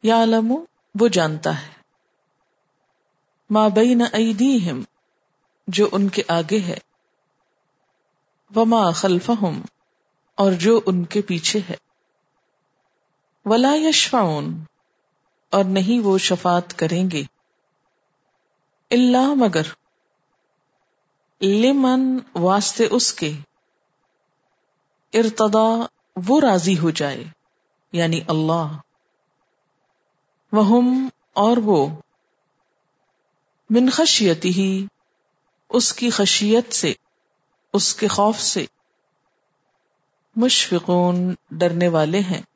यालमु वो जानता है, मा बैन अयदीहिम जो उनके आगे है, वमा खल्फहुम और जो उनके पीछे है, वला यशफऊन और नहीं वो शफात करेंगे, इल्ला मगर, लिमन वास्ते उसके, इर्तदा वो राजी हो जाए यानी अल्लाह, वहुम और वो, मिन खशियतिही उसकी खशियत से, उसके खौफ से, मुशफिकून डरने वाले हैं।